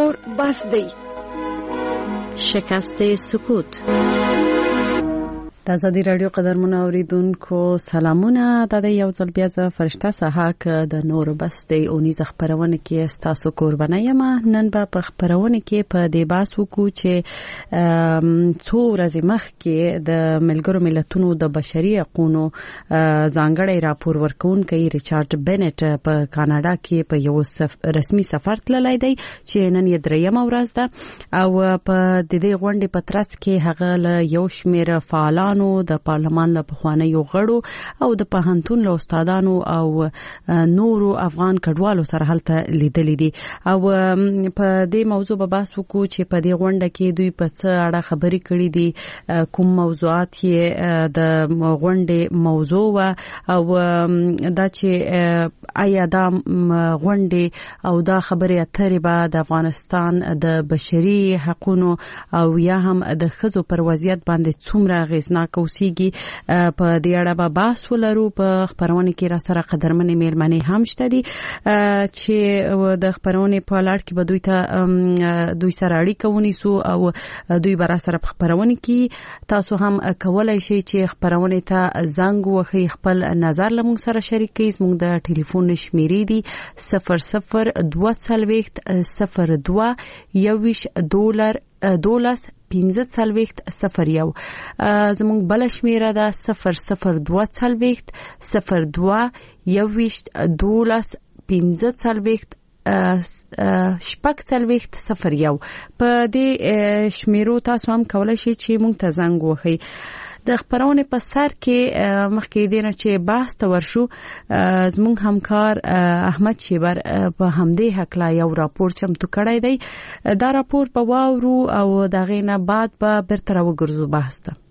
نور بس دی. شکست سکوت. د ازادي رادیو قدرمنو اوریدونکو سلامونه. د یو ځل بیا ز فرشته صحاک د نور بس دی اونیز خبرونه کې تاسو قربانه یم. نن په خبرونه کې په دې باس وکړو چې څو ورځې مخکې د ملګرو ملتونو د بشري حقوقو ځانګړی راپور ورکونکي ریچارډ بنټ په کاناډا کې په یو رسمي سفر تللی دی چې نن یې درېمه ورځ ده او په دې غونډې په ترڅ کې هغه له یو شمېر فعالانو د پارلمان له پخوانیو غړو او د پوهنتون له استادانو او نورو افغان کډوالو سره هلته لیدلې دي او په دې موضوع به بحث وکړو چې په دې غونډه کې دوی په څه اړه خبرې کړې دي، کوم موضوعات یې د غونډې موضوع و او دا چې آیا دا غونډې او دا خبرې اترې به د افغانستان د بشري حقوقو او یا هم د ښځو پر وضعیت باندې څومره اغیزناک اوسېږي په دې اړه به بحث ولرو. په خبرونه کې را سره قدرمنې میرمنې هم شته دي چې د خبرونه په لړ کې به دوی سره اړیکه ونیسو او دوی به را سره په خبرونه کې تاسو هم کولای شئ چې خبرونه ته زنګ وهئ، خپل نظر له موږ سره شریک کړئ. موږ د ټلیفون شمیرې دي 0022 $12 $1501. زمونږ بل شمیره ده 0022 $12 $1501. په دې شمیرو تاسو هم کولای شئ چې موږ ته زنګ وهئ. د خبرونه په سر کې مخکې دینه چې بحث ته ورشو زموږ همکار احمد شیبر په همدې حق لا یو راپور چمتو کړی دی. دا راپور په واورو او دغه نه بعد به برتر وګرځو بحث ته.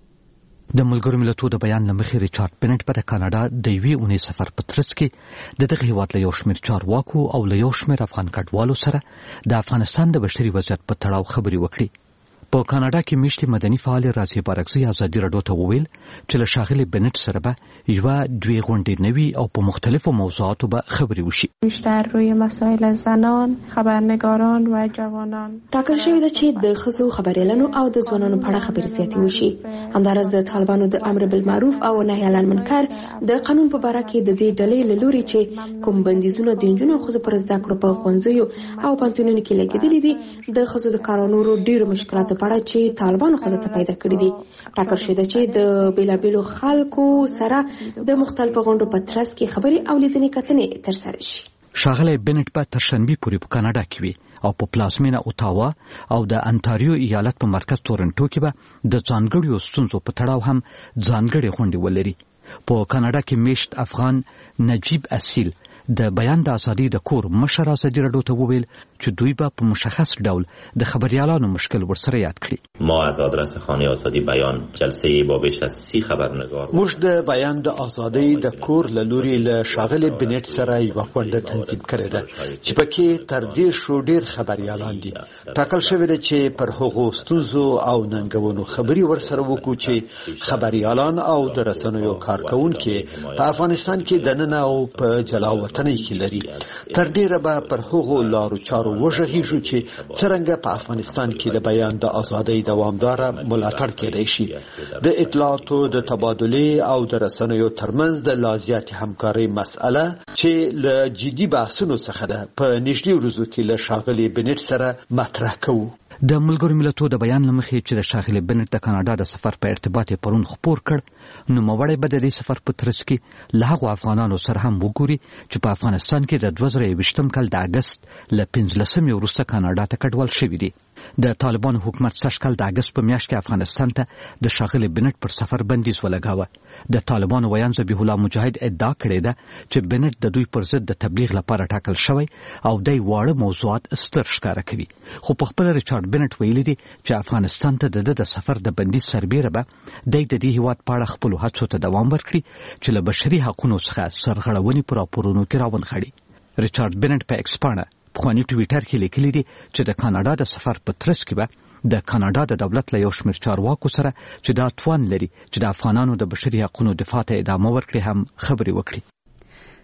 د ملګرو ملتونو د بیان لمخې ریچارډ بنټ په کاناډا د یوې اونۍ سفر په ترڅ کې د دغه هیواد له یو شمېر چارواکو او له یو شمېر افغان کډوالو سره د افغانستان د بشري وضعیت په تړاو خبرې وکړي. په کاناډا کې میشتي مدني فعال راځي بارکزي ازادي رادیو ته وویل چې له شاغلي بنټ سره به یو دوی غونډې نوي او په مختلفو موضوعاتو به خبرې وشي. بیشتر روی مسائل زنان، خبرنگاران و جوانان ټاکل شوی ده چې د ښځو خبريالانو او د ځوانانو په اړه خبرې زیاتې وشي. همدارس د طالبانو د امر بالمعروف او نهي عن المنکر د قانون په اړه کې د دې ډلې له لوري چې کوم بندیزونه د جنونو خو پر زده کړو په ښوونځیو او پانتونونو کې لګیدلې دي د ښځو د کارونو ډیرو مشکلات په اړه چې طالبانو خزه ته پیدا کړی دي. ټاکل شوی ده چې د بیلابیلو خلکو سره د مختلفو غونډو په ترڅ کې خبرې او لیدنې کتنې ترسره شي. شاغلی بنټ په ترشنبه پورې په کاناډا کې وي او په پلازمینه اوتاوا او د انټاریو ایالت په مرکز تورنټو کې به د ځانګړیو ستونزو په تړاو هم ځانګړي غونډې ولري. په کاناډا کې میشت افغان نجیب اصیل د بیان د ازادي د کور مشر ازادي رادیو ته وویل چې دوی به په مشخص ډول د خبريالانو مشکل ورسره یاد کړي. ما از آدرس خانه آزادی بیان جلسه با بیش از 30 خبرنگار موږ د بیان د ازادي د کور له لوري له شاغل بنټ سره یو غونډه تنظیم کړې ده چې پکې تر دې شو ډیر خبريالان دي. ټاکل شوی دی چې پر هغو ستونزو او ننګونو خبري ورسره وکړو چې خبريالان او د رسنیو کارکونکو په افغانستان کې د نن او په جلاوطن کې لري. تر ډیره به پر هغو لارو چارو وژغېږو چې څرنګه په افغانستان کې د بیان د ازادۍ دوامداره ملاتړ کېدای شي. د اطلاعاتو د تبادلې او د رسنیو ترمنځ د لازیات همکارۍ مسأله چې له جدي بحثونو څخه ده په نږدې ورځو کې له شاغلي بنټ سره مطرح کوو. د ملګرو ملتونو د بیان لمخې چې د شاغلي بنټ د کاناډا د سفر په ارتباط پرون خبر کړ نو موړی به د دې سفر په ترڅ کې له هغو افغانانو سره هم وګوري چې په افغانستان کې د 2020 کال د اگست له 15 وروسته کاناډا ته کډوال شوي دي. د طالبانو حکومت سږ کال د اگست په میاشت کې افغانستان ته د شاغلي بنټ پر سفر بندیز ولګاوه. د طالبانو ویان ذبیح الله مجاهد ادعا کړې ده چې بنټ د دوی پر ضد د تبلیغ لپاره ټاکل شوی او د واړه موضوعات ستر ښکاره کوي. خو په خپل ریچارډ بنټ ویلي دي چې افغانستان ته د سفر د بندیز سربیره به د دې هیواد په اړه خپل هڅو ته دوام ورکړي چې له بشري حقوقو څخه سرغړونې پر راپورونو کې راونغاړي. ریچارډ بنټ په ایکس پاڼه په ټویټر کې لیکلي دي چې د کاناډا د سفر په ترڅ کې به د کاناډا د دولت له یو شمېر چارواکو سره چې دا توان لري چې د افغانانو د بشري حقوقو دفاع ته ادامه ورکړي هم خبرې وکړي.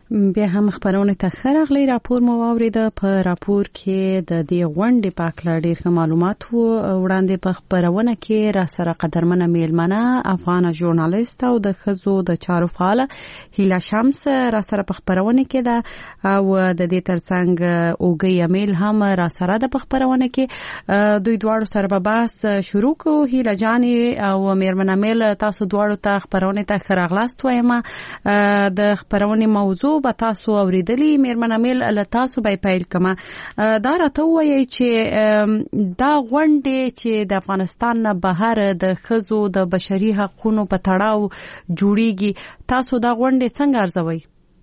بیا هم خبرونه ته خرغلی راپور مو واورید. په راپور کې د دې غونډې په اړه ډېر معلومات وړاندې په خبرونه کې را سره قدرمنه میلمنه افغان ژورنالیست او د خزو د چارو فعال هیلا شمس را سره په خبرونه کې ده او د دې ترڅنګ اوګي امیل هم را سره د خبرونه کې دوی دواړو سره به بحث شروع کو. هیلا جانی او میرمن امیل تاسو دواړو ته خبرونه ته خرغلاست وایم. د خبرونه موضوع به تاسو اوریدلی. میرمن امیل له تاسو به پیل کما دا راته وایي چې دا غونډه چې د افغانستان نه بهر د خزو د بشري حقوقو په تړاو جوړیږي تاسو دا غونډه څنګه ارزوي؟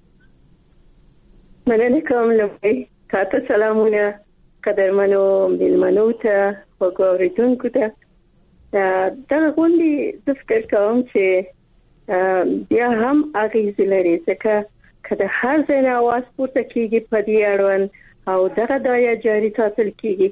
مننه کوم. لومړی تاسو سلامونه قدرمنو میلمنو ته وګورئ ته. دا غونډه د فکر کوم چې بیا هم اغیز لري ځکه کله هر ځای आवाज پورته کیږي په دې اړوند او دغه دایا جاری ساتل کیږي.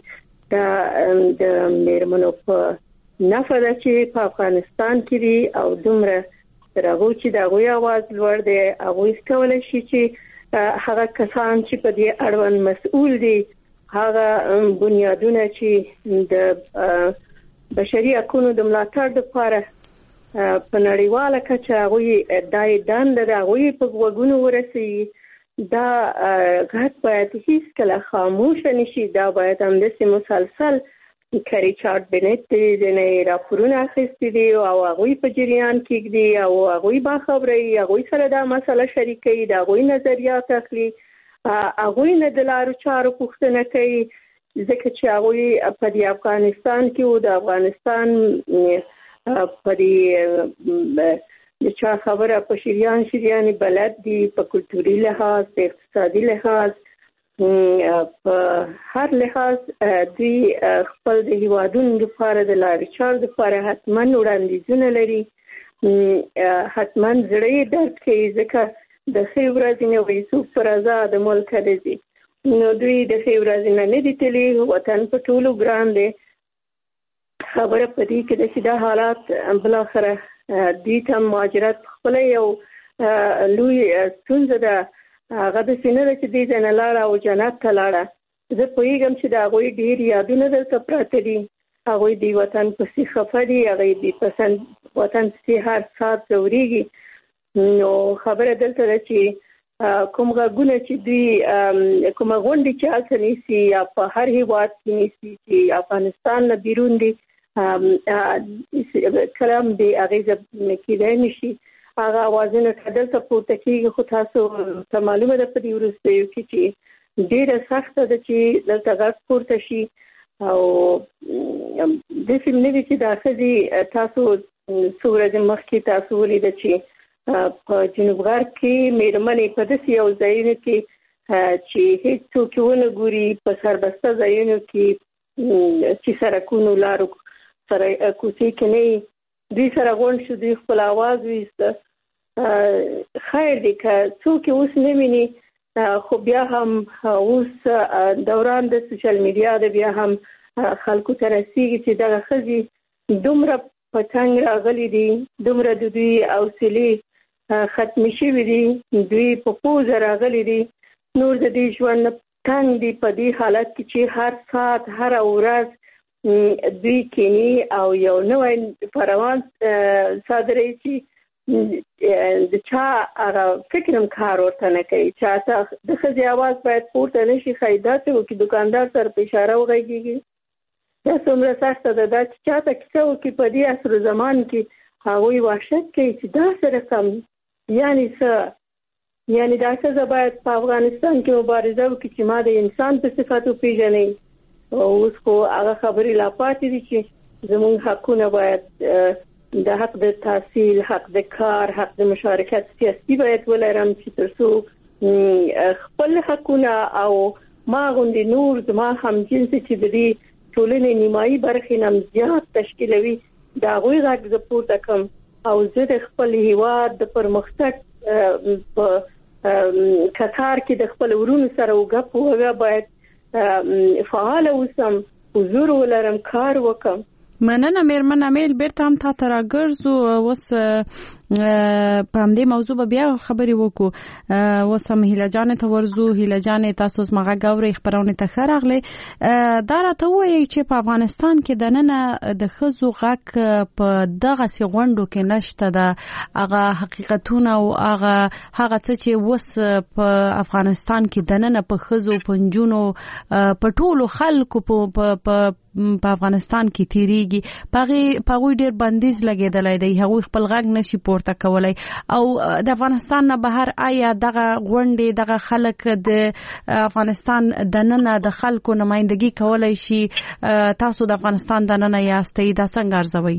د میرمنو په نفره چې په افغانستان کې دي او دومره ترغو چې دغه आवाज لوړ دی هغه کولای شي چې هغه کسان چې په دې اړوند مسؤل دي هغه بنیادونه چې د بشري حقوقو د ملاتړ لپاره په نړیواله کچه هغه دای دند هغه په وګونو ورسي. دا غږ باید هیڅ کله خاموش نشي. دا باید هم د مسلسل کری چارت بنت د نه راپورونه اخیستي دي او هغه په جریان کې دي او هغه با خبري هغه سره دا مسله شریکي دا هغه نظریات اخلي هغه نه د لارو چارو پوښتنه کوي ځکه چې هغه په افغانستان کې او د افغانستان په دې د چا خبره په شریان بلد دي په کلتوري لحاظ په اقتصادي لحاظ په هر لحاظ دوی خپل د هیوادونو لپاره د لارې چارو لپاره حتما وړاندیزونه لري. حتما زړه درد کوي ځکه د ښې ورځې نه وایي څوک پر آزاد ملک راځي نو دوی د ښې ورځې نه دي تللي. وطن په ټولو ګران دی. خبره پدې کې د شیدا حالات بل اخره دې ته مهاجرت خپل یو لوی څنګه ده هغه د سینې چې دې نه لاړه او جنت ته لاړه. زه پوهیږم چې دا غوي ډیر یادونه درته پراته دي. هغه دی وطن په سي خفري هغه دی پسند وطن سي هر سات ضروري. نو خبره دلته چې کوم غوونه چې دی کوم غونډه چې اصلي سي یا په هر هیواد کې نيسي چې افغانستان نه بیرون دي کلام دی اغیزه کېدای نشي. هغه اوازونه کډل ته پورته کېږي خو تاسو ته معلومه ده په دې ورستیو کې چې ډېره سخته ده چې دلته غږ پورته شي او د فلم نوي چې دا ښځې تاسو څو ورځې مخکې تاسو ولیده چې په جنوب غرب کې میرمنې په داسې یو ځایونو کې چې هیڅوک ونه ګوري په سربسته ځایونو کې چې سرکونو لارو سره کوڅې کې نه دوی سره غونډ شو دوی خپل आवाज ویسته. خیر دی که څوک اوس نه ویني خو بیا هم اوس دوران د سوشل میډیا د بیا هم خلکو ته رسیږي چې دغه ښځې دومره په څنګ راغلي دي دومره د دوی حوصلې ختمې شوي دي دوی په پوزه راغلي دي نور د دې ژوند تنګ دي په دې حالت کې چې هر ساعت هر ورځ دوی کینی او یو نوې پروان صادري چې د چا هغه فکرم کار ورته نه کوي چې تاسو د خځې आवाज باید پورته نشي خیدات او کې دکاندار سره په اشاره وغږیږي. دا څومره سخته ده دا چې چاته کیسه وکړي په دې عصر زمان کې هغوی وحشت کوي چې دا سره کم یعنی دا څه باید په افغانستان کې مبارزه وکړي چې ما د انسان په صفاتو پیژنې اوس خو هغه خبرې لا پاتې دي چې زموږ حقونه باید د حق د تحصیل حق د کار حق د مشارکت سیاسي باید ولرم چې ترڅو خپل حقونه او ما غوندې نور زما هم جنس چې د دې ټولنې نیمایي برخې نم زیات تشکیلوي دا غوي غږ ز پورته کوم او زه د خپل هیواد د پرمختګ په کثار کې د خپل ورونو سره وګپ وغه باید فعال اوسم حضور ولرم کار وکم. مننه میرمن امیل بیرته هم تا ته راګرځو. اوس په همدې موضوع به بیا خبرې وکړو. وسم هیله جان ته ورزو. هیله جان تاسو سمغه غوړې خبرونه ته خراغله. دا راته وایي چې په افغانستان کې د نن د خزو غک په دغه سي غونډو کې نشته د هغه حقیقتونه او هغه څه چې وس په افغانستان کې د نن په خزو پنجونو په ټولو خلکو په افغانستان کې تیریږي. پغوی ډیر بندیز لګیدلای دی. هغه خپل غږ نشي پورته کولای او د افغانستان نه بهر آیا دغه غونډې دغه خلک د افغانستان د نن د خلکو نمائندګي کولای شي؟ تاسو د افغانستان د نن یاستئ، دا څنګه ارزوي؟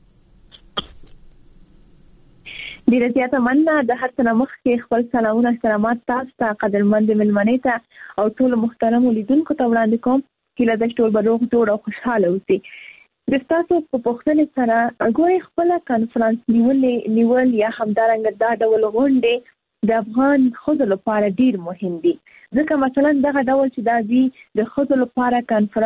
ډیره زیاته مننه. د هر څه مخکې خپل سلامونه احترامات تاسو ته قدرمند ملمنې ته او ټول محترم لیدونکو ته وړاندې کوم. کله د ټول بروغ جوړ او خوشاله اوسئ. د تاسو په پوښتنې سره ګوري خپل کانفرنس نیول یا همدارنګه دا ډول غونډې د افغان خزو لپاره ډیر مهم دي. ځکه مثلا دغه ډول چې دا دی د خزو لپاره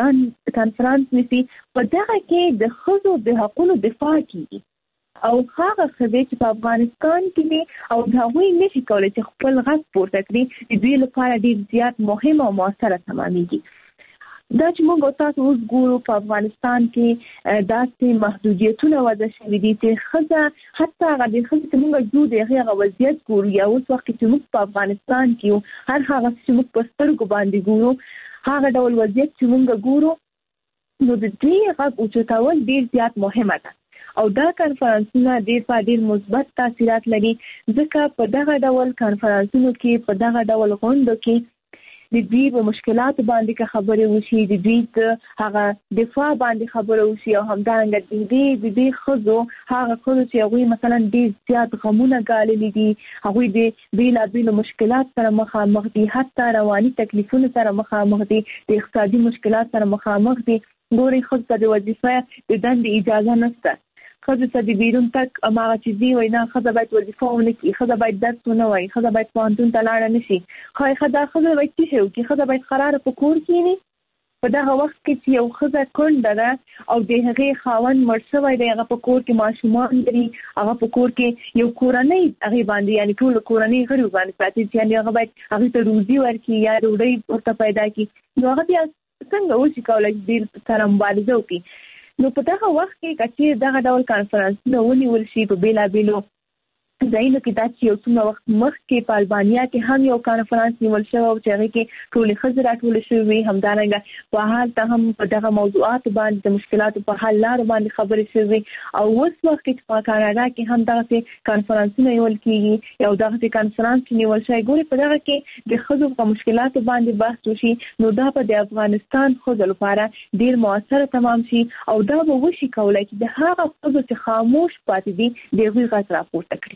کانفرنس نسی په دغه کې د خزو د حقوقو دفاع کیږي او هغه خزې چې په افغانستان کې دي او دا وی نشي کولای چې خپل غږ پورته کړي د دوی لپاره ډیر زیات مهم او موثر تمامېږي. دا چې موږ تاسو اوس ګورو په افغانستان کې داسې محدودیتونه وضع شوي دي چې خزه حتی هغه د خزې چې موږ جوړ دی هغه وضعیت ګورو یا اوس وخت چې موږ په افغانستان کې هر هغه چې موږ په سترګو باندې ګورو هغه ډول وضعیت چې موږ ګورو نو د دې غږ اوچتول ډیر زیات مهمه ده او دا کانفرنسونه ډیر مثبت تاثیرات لري. ځکه په دغه ډول کانفرنسونو کې په دغه ډول غونډو کې د دوی په مشکلاتو باندې خبرې وشي، د دوی هغه دفاع باندې خبرې وشي او همدارنګه د دې خزو هغه خزو چې هغوی مثلا ډیر زیات غمونه ګاللي دي، هغوی د بیلابیلو مشکلات سره مخامخ دي، حتی رواني تکلیفونو سره مخامخ دي، د اقتصادي مشکلات سره مخامخ دي. ګوري خزو ته د وظیفه د دندې اجازه نشته. خزه ته د بیرون تک اماغه چې دی وینا خزه باید وظیفه ونه کړي، خزه باید درس ونه وایي، خزه باید پوهنتون ته لاړه نشي. خزه باید څه شي وکړي؟ خزه باید قراره په کور کښېني. په دغه وخت کې چې یو خزه کونډه ده او د هغې خاوند مړ شوی دی، هغه په کور کې ماشومان لري، هغه په کور کې یو کورنۍ هغې باندې یعنې ټول کورنۍ غړي باندې پراته دي، یعنې هغه باید هغې ته روزي ورکړي یا ډوډۍ ورته پیدا کړي. نو هغه بیا څنګه وشي کولی چې دې سره مبارزه وکړي؟ نو په دغه وخت کې چې دغه ډول کانفرنسونه ونیول شي په بیلابیلو ځایونو کې، دا چې یو څومره وخت مخکې په البانیا کې هم یو کانفرنس نیول شوی او چې هغې کې ټولې ښځې راټولې شوې، همدارنګه په حال ته هم په دغه موضوعاتو باندې د مشکلاتو په حل لارو باندې خبرې شوې. او اوس وخت کې په کاناډا کې هم دغسې کانفرنسونه نیول کېږي، یو دغسې کانفرنس چې نیول شوی. ګورې په دغه کې د ښځو په مشکلاتو باندې بحث وشي، نو دا به د افغانستان ښځو لپاره ډېر مؤثره تمام شي او دا به وشي کولی چې د هغه ښځو چې خاموش پاتې دي د هغوی غږ راپورته کړي.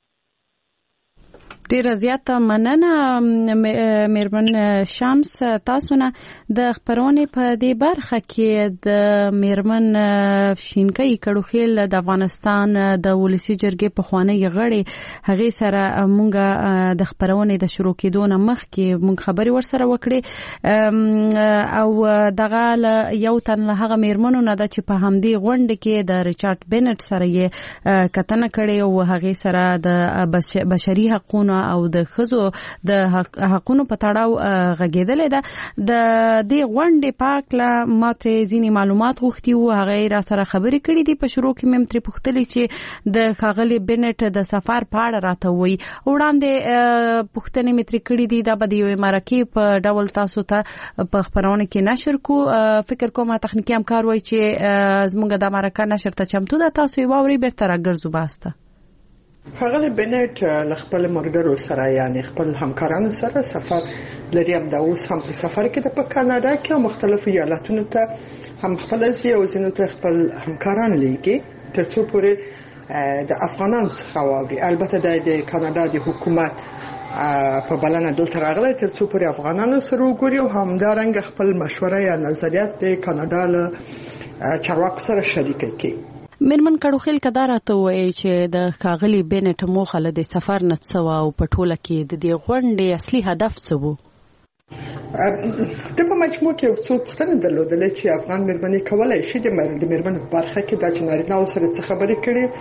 ډیره زیاته مننه میرمن شمس. تاسو نه د خبرونه په دې برخه کې د میرمن شینکۍ کډوخیل د افغانستان د ولسی جرګې په خوانی غړي هغه سره مونږ د خبرونه د شروع کېدو نه مخکې مونږ خبري ورسره وکړي او دغه یو تن له هغه میرمنو نه د چې په همدې غونډه کې د ریچارډ بینټ سره یې کتنه کړې او هغه سره د بشري حقوقو او د خزو د حقونو په تړاو غږیدلې ده. د دې غونډې پاکله ماته ځینې معلومات غوښتي وو، هغه را سره خبرې کړې دي. په شروع کې مې ترې پوښتلې چې د ښاغلي بینټ د سفر په اړه راته وایي. وړاندې پوښتنې مې ترې کړې دي، دا به د یوې مرکې په ډول تاسو ته په خپرونه کې نشر کو. فکر کوم تخنیکي همکار وایي چې زموږ د مرکه نشر ته چمتو ده، تاسو یې واورئ بیرته راګرځو باسته. هغه بنټ خپل مرګرو سره یعنی خپل همکارانو سره سفر لري، هم دا اوس هم په سفر کې د کاناډا کې مختلفو ایالتونو ته هم خپل او ځینو ته خپل همکاران لګي ترڅو پورې د افغانانو څخه واوري. البته د کاناډا د حکومت په بلنه دلته راغلی ترڅو پورې افغانانو سره وګوري او همدارنګه خپل مشوره یا نظریات د کاناډا له چارواکو سره شریک کړي. میرمن کډوخیل کدا راته وایي چې د ښاغلي بینټ موخه له د سفر نه څه وه او په ټوله کې د دې غونډې اصلي هدف څه و؟ د په مجموع کې یو څو پوښتنې درلودلې چې افغان میرمنې کولی شي د میرمنو په برخه کې د چې نارینه‌و سره څه خبرې کړي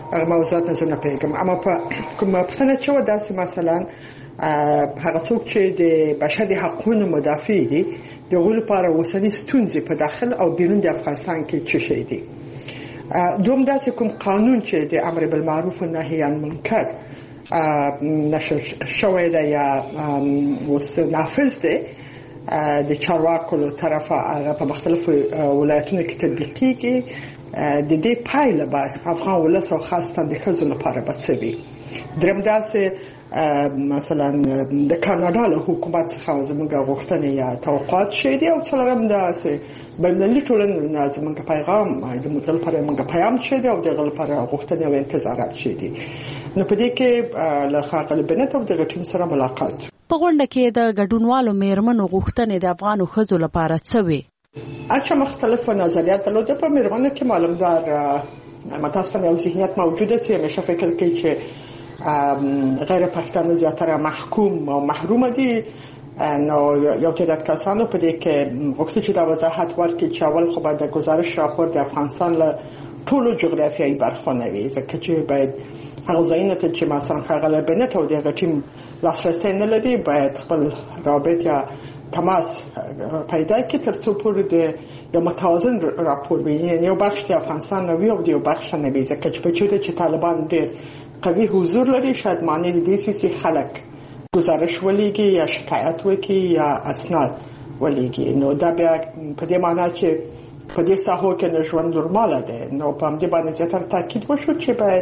موضوعات نه پیګم اما په کومه پښتنه چې و داسې مثلا هغه څوک چې د بشري حقوقو مدافع دي د غول لپاره اوسنۍ ستونزې په داخل او بیرون د افغانستان کې څه شي دي دوم داسې کوم قانون چې د امر بالمعروف و نهی عن المنکر نشر شوی دی یا اوس نافذ دی د چارواکو له طرفه هغه په مختلفو ولایتونو کې تطبیق کیږي د دې پایله به افغان ولس او خاصه د ښځو لپاره بسوي درم داسې مثلا د کاناډا له حکومت څخه زموږ غوښتنې یا توقعات شي دي او څلورم داسې بینالمللي ټولنې زموږ پیغام د موږ لپاره موږ پیغام شي دي او د لپاره غوښتنې او انتظارات شي دي نو په دې کې له خاقل بنت او د ټیم سره ملاقات په غونډه کې د ګډونوالو میرمنو غوښتنې د افغانو ښځو لپاره څه وي اچھا مختلف نظریات درلوده په میرمنو کې معلومدار متاسفانه یو ذهنیت موجوده چې همیشه فکر کوي چې غیر پښتانه زیاتره محکوم او محروم دي نو یو تعداد کسانو په دې کې وخت چې دا وضاحت ورکړي چې اول خو به د گزارش راپور د افغانستان له ټولو جغرافیایي برخو نه وي ځکه چې باید هغه ځایونه ته چې مثلا خغل بنت او د ټیم لاسرسي نه لري باید خپل رابط یا تماس پیدا کړي ترڅو پورې د متوازن راپور وي یو بخش د افغانستان نو یو د یو بخش نه وي ځکه چې په چوره چې طالبان ډېر قوي حضور لري شاید معنی دي چې خلک گزارش ولېږي یا شکایت وکړي یا اسناد ولېږي نو دا بیا په دې معنی چې په دې ساحو کې نه ژوند نورماله ده نو په دې باندې زیاتره تاکید وشو چې باید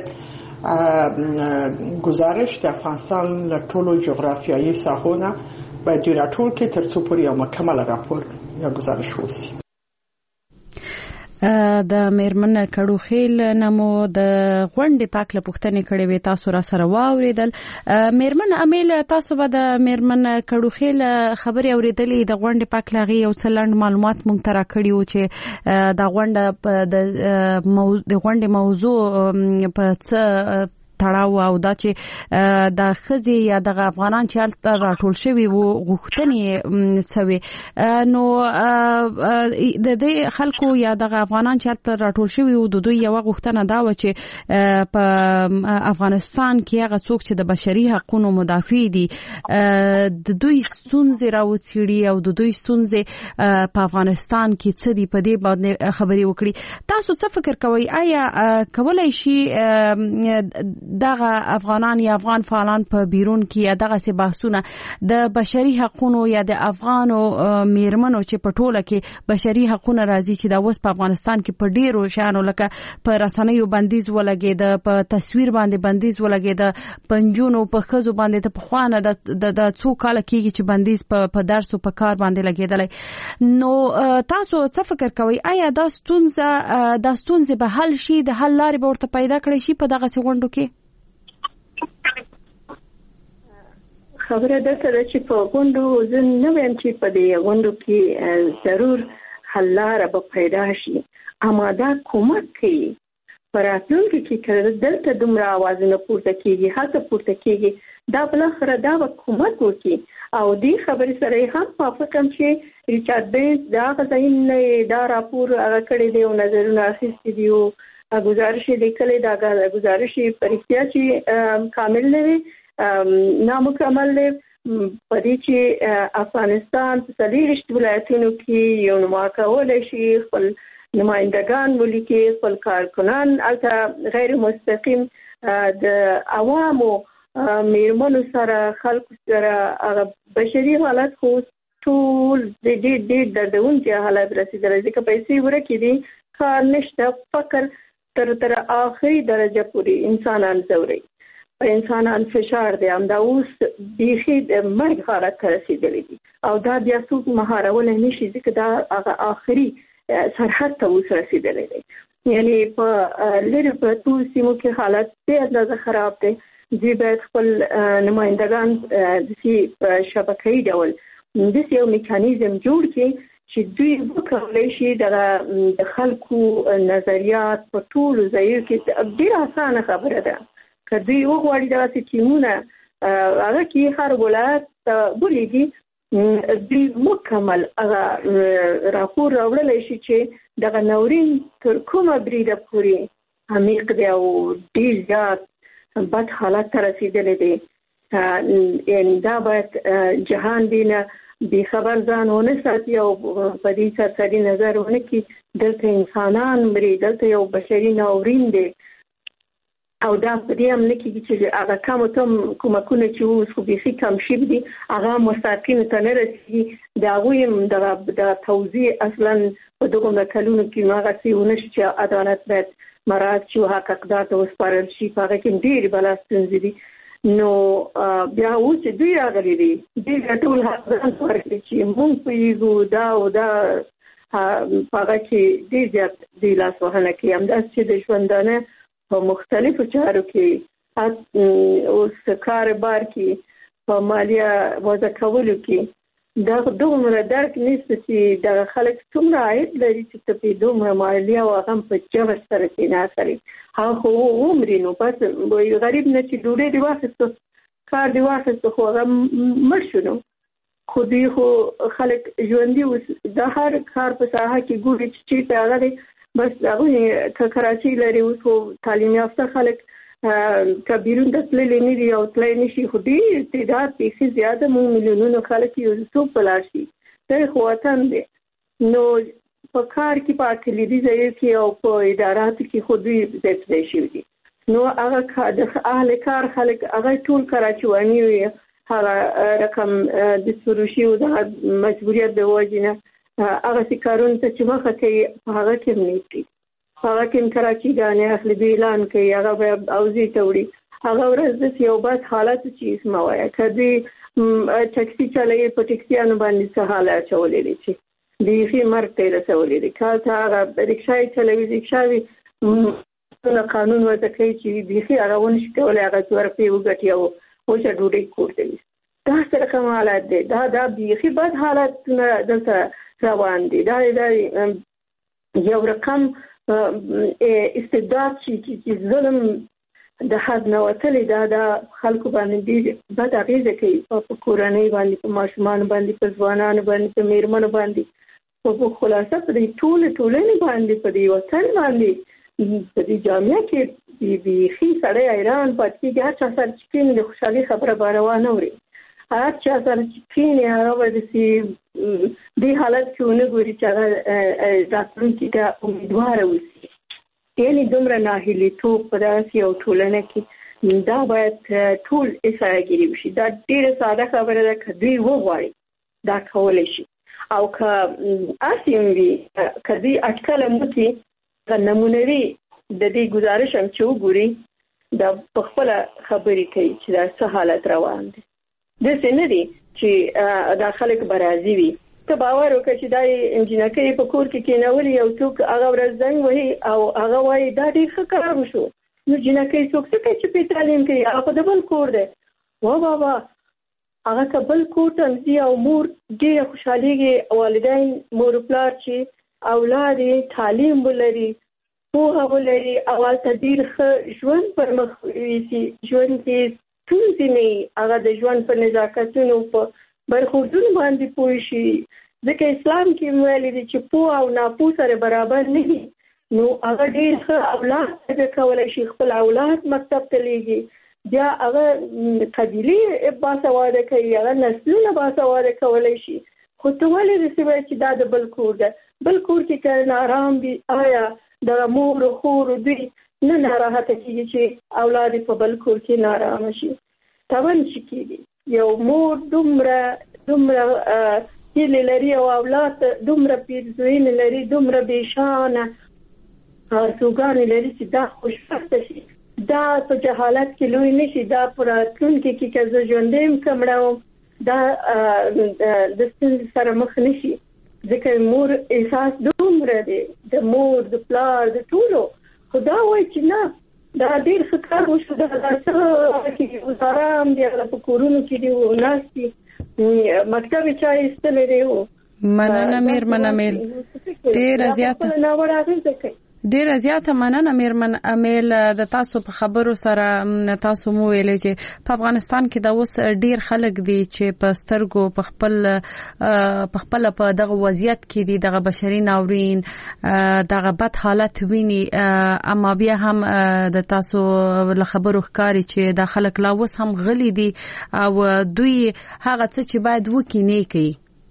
گزارش د افغانستان له ټولو جغرافیایي ساحو نه باید راټول کې ترڅو پورې یو مکمل راپور یا گزارش وشي د میرمن کډوخیل نمو د غونډې پاکله پوښتنې کړې وې تاسو را سره واوریدل میرمن امیل تاسو به د میرمن کډوخیل خبري اوریدلې د غونډې پاکله غي او څلند معلومات مونږ ترا کړیو چې د غونډه د غونډې موضوع په څه تړاو او دا چې د خزي یا د افغانان چې راټول شوی وو غوښتنې څوي نو د دې خلکو یا د افغانان چې راټول شوی وو د دوی یو غوښتنه دا و چې په افغانستان کې هغه څوک چې د بشري حقوقو مدافع دي د دوی ستونزې راوڅېړي او د دوی ستونزې په افغانستان کې څه دي په دې باندې خبري وکړي تاسو څه فکر کوئ آیا کولای شي دغه افغانان یا افغان فعالان په بیرون کې دغه سي بحثونه د بشري حقوقو یا د افغانو میرمنو چې په ټوله کې بشري حقوقو راځي چې د اوس په افغانستان کې په ډیرو شانو لکه په رسنیو بندیز ولګید په تصویر باندې بندیز ولګید پنجونو په خزو باندې ته په خوانه د څو کال کېږي چې بندیز په درس او په کار باندې لګیدل نو تاسو څه فکر کوئ آیا دا ستونزه به حل شي د حل لارې به ورته پیدا کړي شي په دغه غونډو کې خبره ده چې په غونډو زه نه وایم چې په دې غونډو کې ضرور حل لاره به پیدا شي اما دا کومک کوي پر راتلونکي کې دلته دومره اوازونه پورته کیږي هڅه پورته کیږي دا بل خره دا کومک وکړي او دې خبرې سره هم موافقم چې ریچارډ بینز دا غزاین دا راپور هغه کړی دی او نظرونه اخیستي دي او گزارش لیکلې دا گزارش پرختیا چې کامل نه وي نامکمل دی په دې چې افغانستان په 30 ولایتونو کې یو نماکول شي خپل نمائندگان ولیکي خپل کارکنان البته غیر مستقیم د عوامو میرمنو سره خلکو سره بشري حالت خو ټول د دې دردونکي حالت رسیدل ځکه پیسې ورکې دي کار نشته فقر تر آخري درجه پورې انسانان زوري په انسانان فشار دی هم دا اوس بیخي د مرګ حالت ته رسیدلی دي او دا بیا څوک مهارول نشي ځکه دا هغه آخري سرحد ته اوس رسیدلی دی یعنی په لری پرتو سیمو کې حالت ډېر اندازه خراب دی دوی باید خپل نمائندگان د شبکه‌ای ډول د یو میکانیزم جوړ کړي چې دوی وکړي شي د خلکو نظریات په ټولو ځایونو کې ډېر اسانه خبره ده که دوی وغواړي داسې ټیمونه هغه کې هر ولایت بولیږي دوی مکمل هغه راپور راوړلی شي چې دغه ناورین تر کومه بریده پورې عمیق دی او ډیر زیات بد حالت ته رسیدلی دی. یعنی دا باید جهان دینه بی خبر ځان ونه ساتي او په دې سرسري نظر ونه کړي دلته انسانان مري، دلته یو بشري ناورین دی او دا په دې هم نه کېږي چې هغه کم کومکونه چې اوس خو بیخي کم شوي دي هغه مستحقینو ته نه رسېږي. د هغوی هم د توضیح اصلا په دغومره کلونو کې هغسې ونه شي چې عدالت باید مراعات شي او حق اقدار ته وسپارل شي. په هغه کې ډېرې بلا ستونزې دي. نو بیا اوس چې دوی راغلي دي دوی ټول حق ځان ته ورکړي چې موږ پوهېږو دا او دا په هغه کې ډېر زیات دوی لاسوهنه کوي. همداسې چې د ژوندانه په مختلفو چارو کې اوس کار بار کې په مالیه وضع کولو کې دومره درک نشته چې دغه خلک څومره عاید لري چې ته پرې دومره مالیه او هغه هم په جبر سره پرې نه اخلي. هغه خو ومري نو بس غریب نه چې ډوډۍ دې واخیسته کار دې واخیسته خو هغه مړ شو. نو خو دوی خو خلک ژوندي اوس د هر کار په ساحه کې ګوري چې چېرته هغه دی بس هغوی که کراچۍ لري اوس خو تعلیم یافته خلک که بیرون ته تللی نه دي او تللی نه شي خو ډېر تعداد بیخي زیاده موږ میلیونونه خلک یو څوک په لاړ شي دا خو وطن دی. نو په کار کې په کلیدي ځایو کې او په اداراتو کې خو دوی ځای په ځای شوي دي. نو هغه د اهل کار خلک هغه ټول کراچواني وي هغه رقم د سروشي او د مجبوریت د وجې نه هغسې کارونو ته چې مخه کوي په هغه کې هم نیسي. هغه کې کراچي ګانې اخلي دوی اعلان کوي هغه به اوزي ته وړي. هغه ورځ داسې یو بد حالت چې اسمه وایه که دوی ټکسي چلوي په ټکسیانو باندې څه حاله اچولی دی چې بیخي مرګ ته یې رسولی دی. که ته هغه رکشا یې چلوي رکشا وي قانون وضع کوي چې بیخي هغه ونه شي کولی هغه 2 روپۍ وګټي او وچه ډوډۍ کور ته وي. دا څه رقم حالت دی. دا بیخي بد حالتونه دلته روان دي. دا یو رقم استبداد چې ظلم د حد نه وتلی دا خلکو باندې ډېر بد اغېزه کوي په کورنۍ باندې په ماشومانو باندې په ځوانانو باندې په میرمنو باندې په خلاصه په دې ټولنې باندې په دې وطن باندې په دې جامعه کې بیخي سړی حیران پاتې کېږي. هر چا سره چې کښېني د خوشحالۍ خبره به روانه وړي. هر چا سره چې کښېني هغه به داسې دې حالت کې ونه ګوري چې هغه راتلونکي ته امیدواره اوسي. یعنې دومره ناهیلیتوب په داسې یو ټولنه کې دا باید ټول اصلاحګیري وشي. دا ډېره ساده خبره ده که دوی وغواړي دا کولی شي او که هسې هم وي که دوی اټکله هم وکړي نمونوي د دې ګزارش هم چې وګوري دا په خپله خبرې کوي چې دا څه حالت روان دی. داسې نه دي چې دا خلک به راضي وي. ته باور وکړه چې دا انجینکۍ په کور کې کېنولي یو څوک هغه ورځ زنګ وهي او هغه وایي دا ډېر ښه کار وشو. نو جینکۍ څوک څه کوي چې پرې تعلیم کوي هغه خو د بل کور دی. وا بابا هغه که بل کور ته ځي او مور ډېره خوشحالېږي والدین مور پلار چې اولاد یې تعلیم ولري پوهه ولري او هلته ډېر ښه ژوند پر مخ یوسي. ژوند کې ستونزې نه وي هغه د ژوند په نزاکتونو په برخوردونو باندې پوه شي. ځکه اسلام کې ویلي دي چې پوه او ناپوه سره برابر نه وي. نو هغه ډېر ښه اولاد پیدا کولی شي خپل اولاد مکتب ته لیږي بیا هغه قبیلې باسواده کوي هغه نسلونه باسواده کولی شي. خو ته ولې داسې وایې چې دا د بل کور ده. بل کور کې که نارام وي آیا دغه مور و خور دوی نه ناراحته کېږي چې اولاد یې په بل کور کې نارامه شي؟ طبعا چې کېږي. یو مور دومره هیلې لري او اولاد دومره پیرزوینې لري دومره بېشانه آرزوګانې لري چې دا خوشبخته شي. دا په جهالت کې لوی نه شي. دا په راتلونکي کې که زه ژوندی یم که مړه وم دا د ستونزې سره مخ نه شي. ځکه مور احساس دومره دی د مور د پلار د ټولو. خو دا وایي چې نه دا ډېر ښه کار وشو دا څه وزاره هم دی هغه په کورونو کې دی ناست دي مکتب یې چا ایستلی دی. مننه میرمنه میل ډېره زیاته ډیر زیاته مننه میرمن امیل د تاسو په خبرو سره تاسو مو ویلې چې په افغانستان کې د اوس ډیر خلک دي چې په سترګو په خپل په دغه وضعیت کې دي دغه بشري ناورین دغه بد حالت ویني اما بیا هم د تاسو له خبرو ښکاري چې د خلک لا اوس هم غلي دي او دوی هغه څه چې باید وکړي نه کوي.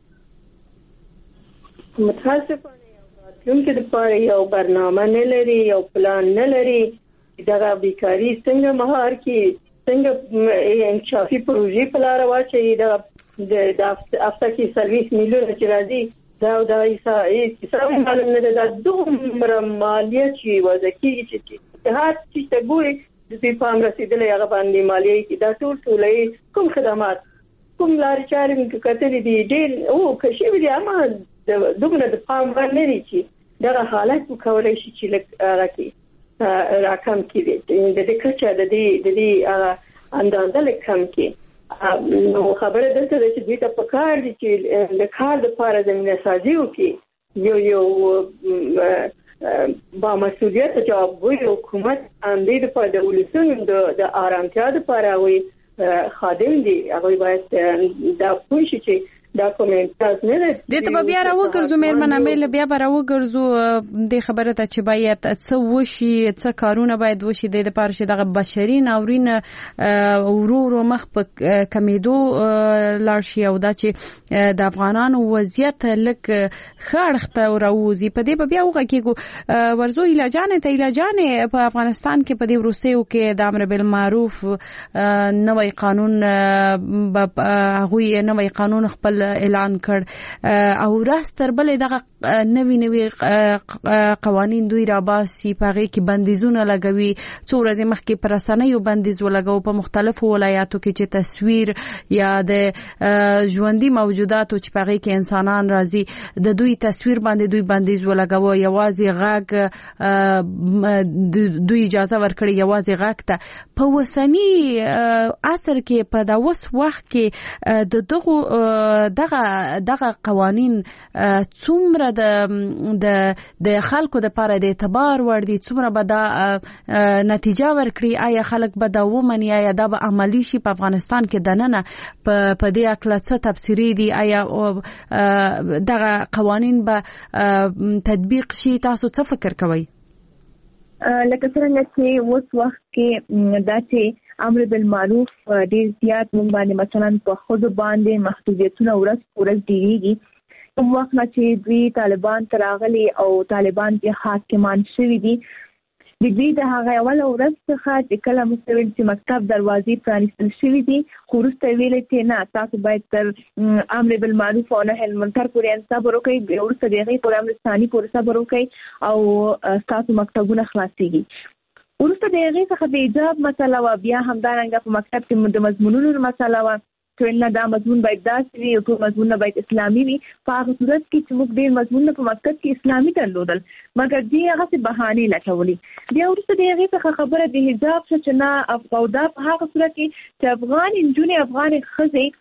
متاسفانه راتلونکي لپاره یو برنامه نه لري، یو پلان نه لري. دغه بیکاری څنګه مهار کی، څنګه انکشافي پروژې په لار واچي. د افتا کې سرویس میلیون چې راځي دا حساب معلوم نه ده. دومره مالیه چې وځي چې هر څه ته ګوري د دې پام رسیدلې هغه باندې مالیه کې دا ټول کوم خدمات کوم لارې چارې موږ کتلې دي ډېر او کشي وی دي اما دومره د پام باندې لري چې دا حالت وکولای شي چې راکې راکم کړي د دې کچا د دې اندازه لکم کې نو خبره دلته چې دوی ته پکار دي چې د کار لپاره زمينه سازي وکړي. یو با مسؤلیت جوابوي حکومت اندې په د ولسونو د آرامتیا لپاره وي خادم دي. هغه باید دا پوښي چې دا کومنټاز نه ده. د ته بیا راوګرځو میرمن امیل بیا راوګرځو د خبره ته چې باید څه وشي، څه کارونه باید وشي د لپاره چې دغه بشري ناورین ورو مخ په کمیدو لاړ شي او دا چې د افغانانو وضعیت لک خړخته راوځي. په دې بیا وګورئ ورزو علاجانه په افغانستان کې په دې وروستیو کې د امر بالمعروف نوې قانون هغه نوې قانون خپل اعلان کړ او راستر بلې دغه نوې قوانين دوی را باسي پاره کې بندیزونه لګوي. څو ورځې مخکې پر رسنیو بندیز ولګاو په مختلفو ولایاتو کې چې تصویر یا د ژوندۍ موجوداتو چې پاره کې انسانان راځي د دوی تصویر باندې دوی بندیز ولګاو. یوازې غږ دوی اجازه ورکړي یوازې غږ ته. په وسنی عصر کې په دا وس وخت کې د دغه قوانين څومره د خلکو د لپاره د اعتبار ور دي، څومره به دا نتیجه ورکړي. آیا خلک به دا ومني، آیا دا به عملی شي په افغانستان کې دننه په دې اکل څه تفسیری دي، آیا دغه قوانين به تطبیق شي؟ تاسو څه فکر کوئ؟ لکه څنګه چې اوس وخت کې دا چې امر بالمعروف ډیر زیات مونږ باندې مثلا په خود باندې محدودیتونه ورځ ډیریږي. کوم وخت چې دوی طالبان تراغلي او طالبان کې حاکمان شوي دي د دې د هغه اول ورځ څخه چې کله مستویل چې مکتب دروازې پرانیستل شوي دي خو وروسته ویل چې نه تاسو باید تر امر بالمعروف او نهي عن المنکر پورې صبر وکړئ، وروسته دغه پر امر ثاني پورې صبر وکړئ او تاسو مکتبونه خلاصيږي. ورسته د هغې څخه د ایجاب مسله وه، بیا همدارنګه په مکتب کې د مضمونونو مسله وه چې نه دا مضمون باید داسې وي او ټول مضمونونه باید اسلامي وي. په هغه صورت کې چې موږ ډېر مضمونونه په مکتب کې اسلامي درلودل مګر دوی هغسې بهانې لټولې. بیا وروسته د هغې څخه خبره د حجاب شوه چې نه او دا په هغه صورت کې چې افغان نجونې افغانې ښځې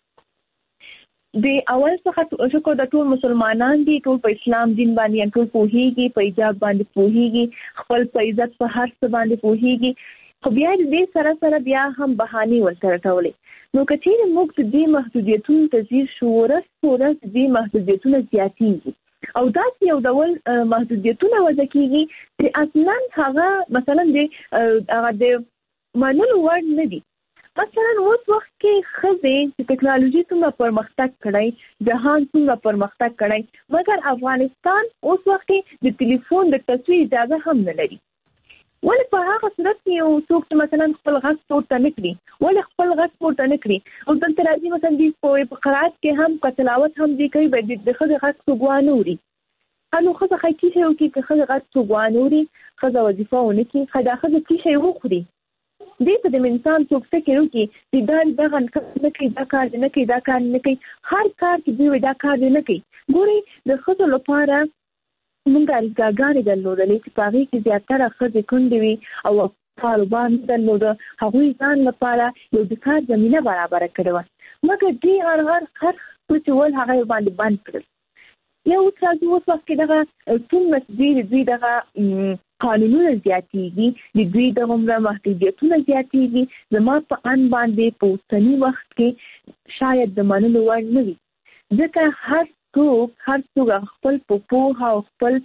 د اول څخه شکر د ټول مسلمانان دي، ټول په اسلام دین باندې ټول پوهیږي، په حجاب باندې پوهیږي، خپل په عزت په هر څه باندې پوهیږي. خو بیا دې سره بیا هم بهانې ورته ټولې. نو که چیرې موږ د دې محدودیتونو ته ځیر شو ورځ په ورځ دې محدودیتونه زیاتېږي او داسې یو ډول محدودیتونه وضع کېږي چې اصلا هغه مثلا هغه د منلو وړ نه دي. مثلا اوس وخت کې ښځې چې ټکنالوژي څومره پرمختګ کړی، جهان څومره پرمختګ کړی، مګر افغانستان اوس وخت کې د ټلیفون د تصویر اجازه هم نه لري. ولې په هغه صورت کې یو څوک مثلا خپل غږ پورته نه کړي، ولې خپل غږ پورته نه کړي او دلته راځي مثلا دوی په قرائت کې هم که تلاوت هم دوی کوي باید د ښځې غږ څوک وانه اوري. نو ښځه ښایي څه شی وکړي که ښځه غږ څوک وانه اوري، ښځه وظیفه ونه کړي، ښایي دا ښځه څه شی وخوري. دې ته د انسان څوک فکر وکړي چې دغه نه کوي، دا کار نه کوي، دا کار نه کوي، هر کار کې دوی دا کار نه کوي. ګورئ د ښځو لپاره موږ اړیکاګانې درلودلې چې په هغې کې زیاتره ښځې کونډې وي او کاروبار نه درلوده، هغوی ځان لپاره یو د کار زمینه برابره کړې وه، مګر دوی هر څه چې ول هغه یې باندې بند کړل. یا اوس راځي اوس وخت کې دغه څومره دوی دغه قانونونه زیاتېږي، د دوی د عمره محدودیتونه زیاتېږي، زما په ان باندې په اوسني وخت کې شاید د منلو وړ نه وي، ځکه هر څوک خپل په پوهه او خپل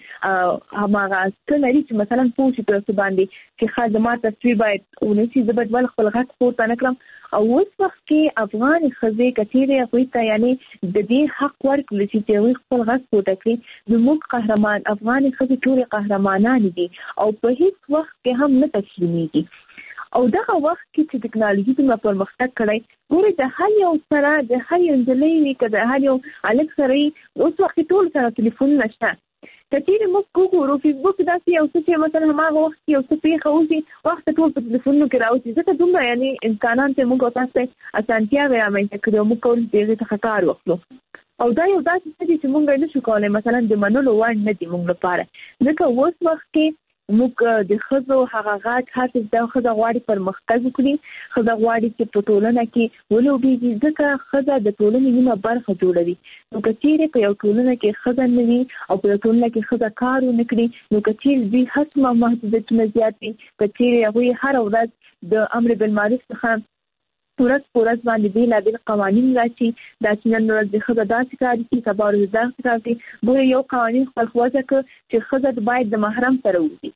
هماغه څه لري چې مثلا پوه شي په څه باندې چې ښه زما تصویر باید ونشي، زه باید ولې خپل غږ پورته نه کړم. او اوس وخت کې افغان ښځې که چېرې هغوی ته یعنې د دې حق ورکړل شي چې هغوی خپل غږ پورته کړي، زموږ قهرمان افغان ښځې ټولې قهرمانانې دي او په هیڅ وخت کې هم نه تسلیمېږي. او دغه وخت کې چې ټکنالوژي څومره پرمختګ کړی، ګورئ د هر یو سره د هر یو نجلۍ وي که د هر یو هلک سره وي، اوس وخت کې ټول سره تلیفونونه شته. که چېرې موږ وګورو فیسبوک داسې یو څه چې مثلا هماغه وخت کې یو څه پېښه وشي، وخت ټول په تلیفونونو کې راوځي، ځکه دومره یعنې انسانان ته موږ او تاسو ته اسانتیاوې رامنځته کړي او موږ کولی چې هغې څخه کار واخلو. او دا یو داسې څه دي چې موږ یې نشو کولی مثلا د منلو وړ نه دي موږ لپاره، ځکه اوس وخت کې موږ د ښځو هغه غږ هر څه د ښځه غواړي پرمختګ وکړي، ښځه غواړي چې په ټولنه کې ولوبېږي، ځکه ښځه د ټولنې نیمه برخه جوړوي. نو که چېرې په یو ټولنه کې ښځه نه وي او په یو ټولنه کې ښځه کار ونه کړي، نو که چېرې دوی هڅه محدودیتونه زیات وي، که چېرې هغوی هره ورځ د امر بالمعروف څخه ورځ په ورځ باندې بېلابېل قوانین راشي، دا چې نن ورځ د ښځه داسې کار کوي، سبا ورځ داسې کار کوي. ګوره یو قوانین خپل وضع کړ چې ښځه باید د محرم سره وځي.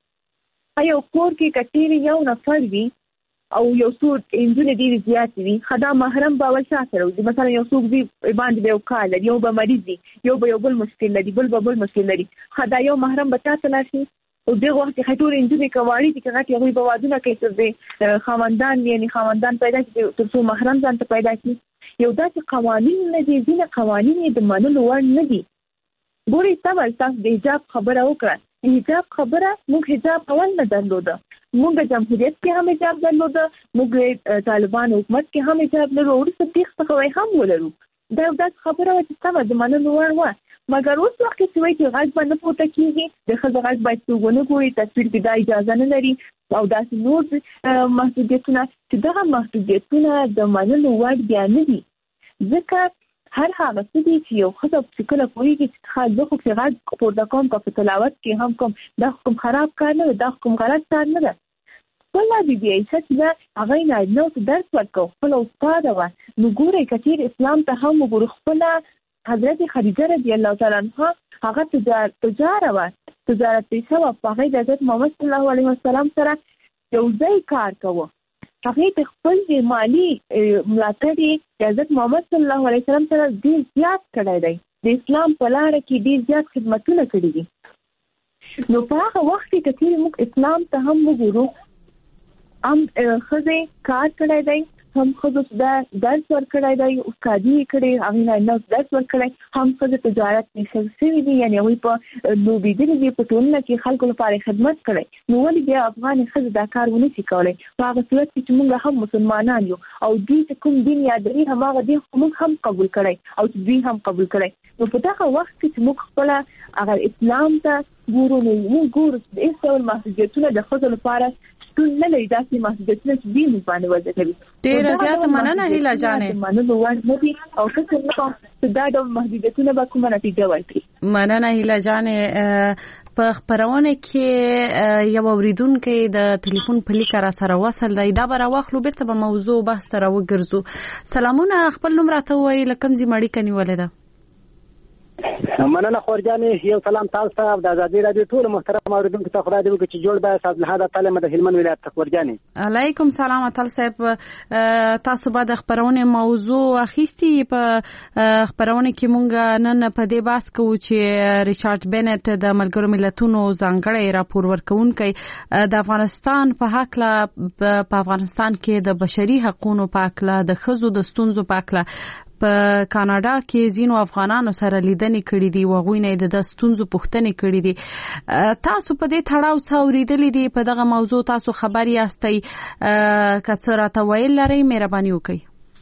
یو کور کې که چېرې یو نفر وي او یو څو نجونې ډېرې زیاتې وي، ښه دا محرم به اول چا سره وځي؟ مثلا یو څوک وي باندې به یو کار لري، یو به مریض وي، یو به یو بل مشکل لري، بل به بل مشکل لري، ښه دا یو محرم به چا ته لاړ شي؟ او دغه وخت کې ټولې نجونې که واړې دي که غټې، هغوی به وادونه کوي تر دې خاوندان پیدا کړي تر څو محرم ځان ته پیدا کړي. یو داسې قوانین نه دي، ځینې قوانین یې د منلو وړ نه دي. ګورئ تاسو د حجاب خبره وکړه، د حجاب خبره موږ حجاب اول نه درلوده، موږ جمهوریت کې هم حجاب درلوده، موږ طالبان حکومت کې هم حجاب لرو، وروسته تېښ څخه هم ولرو. دا یو داسې خبره وه چې سمه د منلو وړ وه. مګر اوس وخت کې چې وایي چې غږ به نه پورته کېږي، د ښځې غږ باید څوک ونه ګوري، تصویر کې دا اجازه نه لري او داسې نور محدودیتونه، چې دغه محدودیتونه د منلو وړ بیا نه دي، ځکه هر هغه څه دي چې یو ښځه چې کله پوهېږي چې زه خو چې غږ پورته کوم که په تلاوت کې هم کوم، دا کوم خراب کار نه ده، دا کوم غلط کار نه ده. خپله بیبي عایشه چې ده هغه یې نارینهو ته درس ورکړو، خپله استاده وه. نو ګورئ که چېرې اسلام ته هم وګورو، خپله حضرت خدیجه رضی الله تعالی عنها هغه تجاره وه، تجارت پیشه وه، په هغې د حضرت محمد صلی الله علیه وسلم سره یو ځای کار کوه، هغې د خپل د مالي ملاتړ یې د حضرت محمد صلی الله علیه وسلم سره ډېر زیات کړی دی، د اسلام په لاره کې ډېر زیات خدمتونه کړي دي. نو په هغه وخت کې که چېرې موږ اسلام ته هم وګورو، هم ښځې کار کړی دی، هم ښځو ته درس ورکړی دی، استادي یې کړې، هغې نارینهو درس ورکړی، هم ښځې تجارت پیشه شوي دي، یعنې هغوی په لوبېدلي دي، په ټولنه کې خلکو لپاره خدمت کړی. نو ولې بیا افغانې ښځې دا کار ونه شي کولی؟ په هغه صورت کې چې موږ هم مسلمانان یو او دوی چې کوم دین یادوي هماغه دین موږ هم قبول کړی او چې دوی هم قبول کړی. نو په دغه وخت کې چې موږ خپله اگر اسلام ته ګورو، نو موږ ګورو چې د هېڅ ډول محدودیتونه د ښځو لپاره شتون نه لري، داسې محدودیتونه چې دوی موږ باندې وضع کوي. ډېره زیاته مننه هیله جانې. منلو وړ نه دي او فکر نه کوم چې دا ډول محدودیتونه به کومه نتیجه ورکړي. مننه هیله جانې. په خبرونه کې یو اوریدونکو د ټلیفون په لیک را سره وصل دی، دا به راواخلو بیرته به موضوع بحث ته راوګرځو. سلامونه، خپل نوم راته ووایئ، له کوم ځای مې اړیکه نیولې ده؟ مننه خورجانې، یو سلام تاسو ته او د ازادي راډیو ټول محترم اوریدونکو ته. خدای دې وکړي چې جوړ به صاحب تعالی د هلمند ولایت ته. خورجانې علیکم سلام اتل صاحب، تاسو به د خبرونه موضوع اخیستی. په خبرونه کې مونږ نن په دې بحث کوو چې ریچارډ بنت د ملګرو ملتونو ځانګړی راپور ورکونکی د افغانستان په حق له په افغانستان کې د بشري حقوقو په حق له د ښځو د ستونزو په حق له په کاناډا کې ځینو افغانانو سره لیدنې کړې دي، هغوی نه د ستونزو پوښتنې کړې دي. تاسو په دې تړاو څه اورېدلي دي؟ په دغه موضوع تاسو خبر یاستئ؟ که څه راته ویل لرئ مهرباني وکړئ.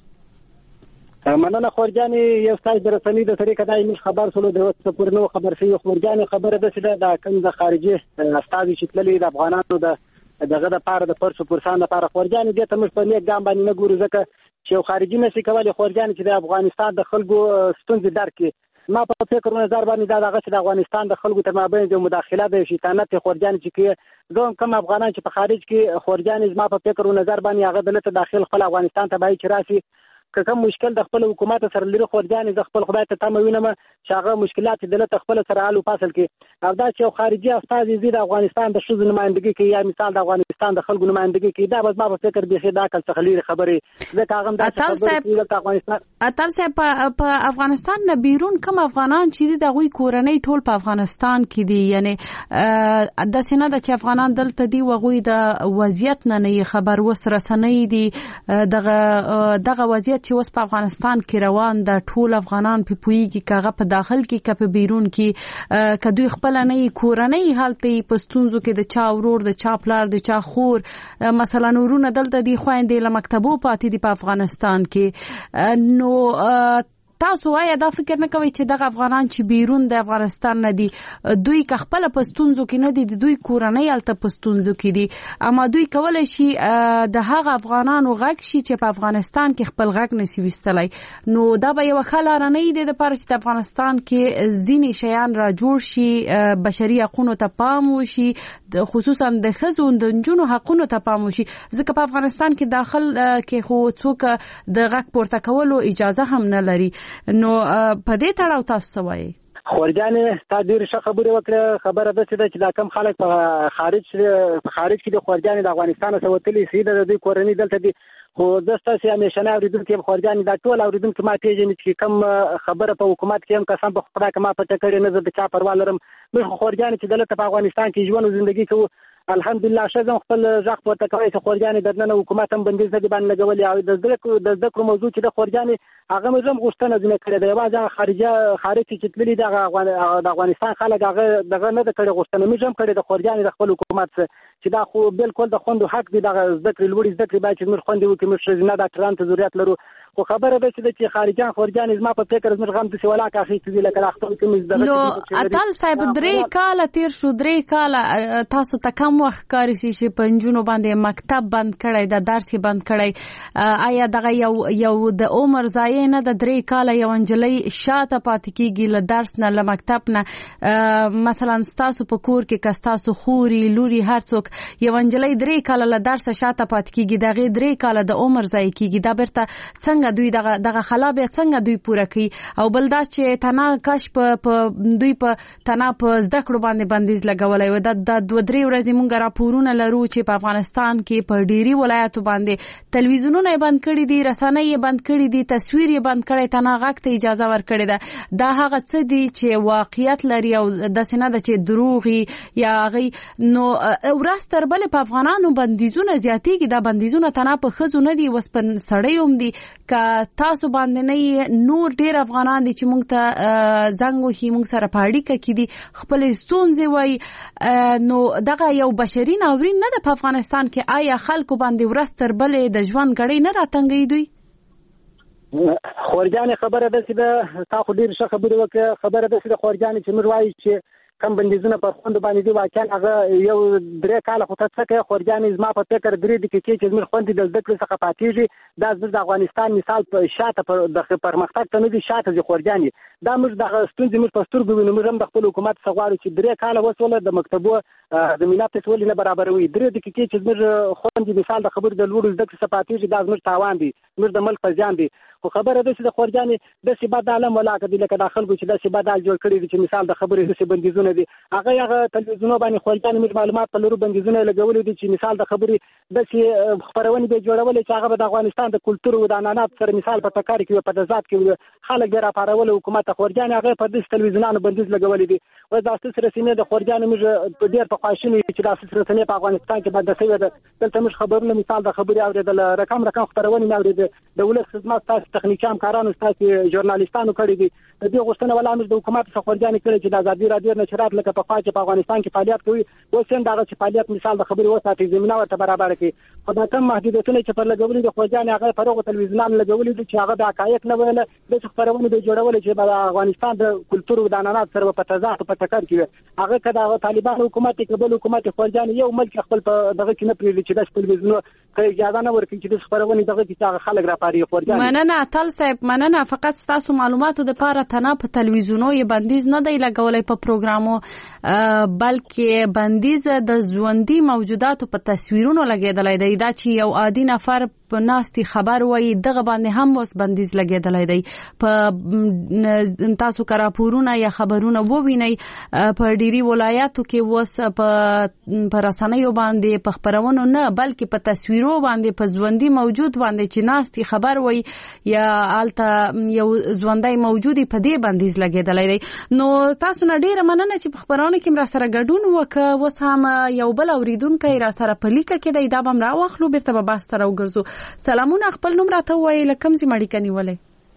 مننه خورجانې، یو ستاسو د رسنۍ د طریقه دا موږ خبر سولو د اوس پورې نو خبر شوي. خورجانې خبره داسې ده، د کوم د خارجي استازي چې تللي د افغانانو دغه دپاره د پرسو پرسان دپاره، خورجانې دې ته موږ په نیک ګام باندې نه ګورو، ځکه چې یو خارجي نشي کولی خورجانې چې د افغانستان د خلکو ستونزې درک کړي. ما په فکر نظر باندې دا دغه چې د افغانستان د خلکو تر مابین د مداخله د شیطانت خورجان چې کوم کم افغانان چې په خارج کې خورجان ما په فکر نظر باندې هغه دلته داخل خپل افغانستان ته بای چې راشي که کوم مشکل د خپل حکومت سره لري خورجان ز خپل خدای ته تم وینم چې هغه مشکلات دلته خپل سره حل فاصل کې او دا چې خارجي استاد زی د افغانستان د شوز نمائندګي کوي یا مثال د افغانستان د خلکو نمائندګي کوي دا بس ما په فکر به دا کل تخلیر خبره ځکه هغه د افغانستان اتل صاحب په افغانستان نه بیرون کوم افغانان چې د غوي کورنۍ ټول په افغانستان کې دي یعنی د سینه د چې افغانان دلته دي وغوي د وضعیت نه خبر وسره سنې دي دغه وضعیت چې اوس په افغانستان کې روان د ټول افغانان په پویږي کاغه په داخل کې کپ بیرون کې کدوې خپل نه کورنۍ حالت پښتونزو کې د چا ورور د چا پلار د چا خور مثلا ورونه دلته دی خويندې له مکتبو پاتې دي په افغانستان کې نو تاسو آیا دا فکر نه کوئ چې دغه افغانان چې بیرون د افغانستان نه دي دوی خپل پښتونزو کې نه دي دوی کورنۍ الته پښتونزو کې دي اما دوی کولای شي د هغه افغانانو غږ شي چې په افغانستان کې خپل غږ نسی وستلای نو دا به یو خلاره نه دی د پاره چې افغانستان کې ځینې شیان را جوړ شي بشري حقوقو ته پام وشي خصوصا د ښځو د نجونو حقوقو ته پام وشي ځکه په افغانستان کې داخل کې خو څوک د غږ پورته کولو اجازه هم نه لري نو په دې تړاو تاسو وایي خورجانې تا ډېر ښه خبرې وکړه خبره ده چې دا کم خلک په خارج کې د خورجانې د افغانستان څخه وتلي سي د دوی کورنۍ دلته دي خو زستا سي همیشنه اوریدونکو خورجانې دا ټول اوریدونکو ما پیژني چې کم خبره په حکومت کې هم قسم په خدا کما په ټکړې نه د چا پروا لرم موږ خورجانې چې دلته په افغانستان کې ژوند او ژوندۍ کوو الحمدلله شزم خپل ځخ په تکوي چې خورجانې دنه حکومت هم بندیز دي باندې لګولې او د ذکر موضوع چې د خورجانې هغه مزم غوښتنه ځنه کړې ده یوازې خارج چې تللی د افغانستان خلک هغه دغه نه د کړې غوښتنه مزم کړې د خورجانې د خپل حکومت چې دا خو بالکل د خوندو حق دي د ذکر لوړي ذکر باید چې موږ خوندو کې موږ نه د ټرانت ضرورت لرو خو خبره ده چې خارجان خورجان زما په فکر زما غم څه ولا کا اخیستي لکه اختر کې مزدغه نو اتل صاحب درې کال تیر شو درې کال تاسو ته کم وخت کاری سي چې پنځونو باندې مکتب بند کړی د درس بند کړی آیا دغه یو د عمر ځای نه د درې کال یو انجلۍ شاته پاتې کیږي له درس نه له مکتب نه مثلا تاسو په کور کې کستاسو خوري لوري هر څوک یو انجلۍ درې کال له درس شاته پاتې کیږي دغه درې کال د عمر ځای کیږي دا برته څنګه دوی دغه خلابه څنګه دوی پوره کوي او بل دا چې تنا کش په دوی په تنا په زده کړو باندې بندیز لګولای و د 2-3 ورځې مونږ راپورونه لرو چې په افغانستان کې په ډيري ولایتو باندې تلویزیونونه بند کړي دي رسنۍ بند کړي دي تصویر بند کړي تنا غږ ته اجازه ورکړي ده دا هغه څه دي چې واقعیت لري او د سینه د چې دروغي یا غي نو ورستر بل په افغانانو بندیزونه زیاتېږي دا بندیزونه تنا په خزو نه دي وسپن سړی هم دي تاسو باندې نه نور ډیر افغانان دي چې موږ ته زنګ وهي موږ سره پاړیکه کې دي خپل ستونزې وای نو دغه یو بشري ناورین نه د افغانستان کې آیا خلکو باندې ورستر بلې د ژوند غړي نه راتنګي دوی خورجانې خبره ده چې تا خو ډیر ښه خبره وکړه خبره ده چې خورجانې چې موږ وایي چې کم بندیزونه پر خوند باندې دی واقعا هغه یو درې کال خو ته څه خورجانې زما په فکر درې دقیقې چې موږ خوند د ذکر څخه پاتېږي دا د افغانستان مثال په شاته پر د پرمختګ ته نه دي شاته دي خورجانې دا موږ د ستونزې موږ په سترګو وینو موږ هم د خپل حکومت څخه غواړو چې درې کال وسوله د مکتبو د ملت ټول نه برابروي درې دقیقې چې موږ خوند مثال د خبر د لوړ ذکر څخه پاتېږي دا موږ تاوان دي موږ د ملک په ځان دي خو خبره ده چې د خورجانې د سبا د عالم ولا کدي لکه د خلکو چې د سبا د جوړ کړی دي چې مثال د خبرې د بندیزونه دي هغه تلویزیونونو باندې خورجانې موږ معلومات په لورو بندیزونه لګولې دي چې مثال د خبرې د خبرونه به جوړولې چې هغه د افغانستان د کلتور او د عنعنات سره مثال په تکار کې په تضاد کې خلک ډیر اپارول حکومت خورجانې هغه په دې تلویزیونونو بندیز لګولې دي او د اساس رسمي د خورجانې موږ په ډیر په خواشینی چې د اساس رسمي په افغانستان کې باندې سوي ده دلته موږ خبرونه مثال د خبرې اوریدل رقم خبرونه نه اوریدل د ولس خدمات تاسو تخنیکي همکارانو تاسو ژورنالیستانو کړی دي د دې غوښتنه ولا موږ د حکومت څخه خورجانې کړې چې د ازادي رادیو نشرات لکه په خاطر په افغانستان کې فعالیت کوي وسیم دا چې فعالیت مثال د خبرې وساتي زمينه ورته برابر کړي خو دا کم محدودیتونه چې پر لګولې د خورجانې هغه پرغه تلویزیونونو لګولې دي چې هغه د حقایق نه ویل د خبرونه د جوړول چې د افغانستان د کلتور او د عنعنات سره په تضاد په ټکر کې هغه کله طالبان حکومت کېبل حکومت خورجانې یو ملک خپل دغه کې نه پریږدي چې د تلویزیونونو ته اجازه نه ورکړي چې د خبرونه دغه چې خلک را پاري خورجانې مننه اتل صاحب مننه. فقط تاسو معلوماتو د پاره تنه په تلویزیونو یې بندیز نه دی لګولای په پروګرامو، بلکې بندیز د ژوندۍ موجوداتو په تصویرونو لګیدلای دی. دا چې یو عادي نفر په ناستي خبر وایي دغه باندې هم اوس بندیز لګیدلای دی. په تاسو کرا پورونه یا خبرونه وویني په ډيري ولایاتو کې اوس په رسنیو باندې په خبرونو نه بلکې په تصویرو باندې په ژوندۍ موجود باندې چې ناستي خبر وایي یا الته یو ژوندۍ موجودي په دې بندیز لګیدلای دی. نو تاسو نه ډیره مننه چې په خبرونه کې را سره ګډون وکړه. اوس هم یو بل اوریدونکو را سره په لیکه کې دی، دا به را واخلو بیرته به بحث ته راوګرځو. سلامونه، خپل نوم راته وایي، له کوم ځای مړی کنيولې؟